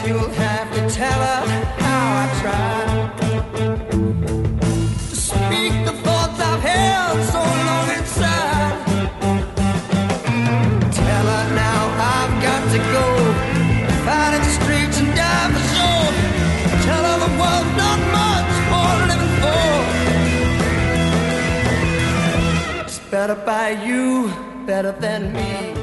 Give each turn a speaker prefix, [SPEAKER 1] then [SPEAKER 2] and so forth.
[SPEAKER 1] you'll have to tell her how I tried to speak the thoughts I've held so long inside. Tell her now I've got to go, fight in the streets and die for sure. Tell her the world's not much for living for. It's better by you, better than me.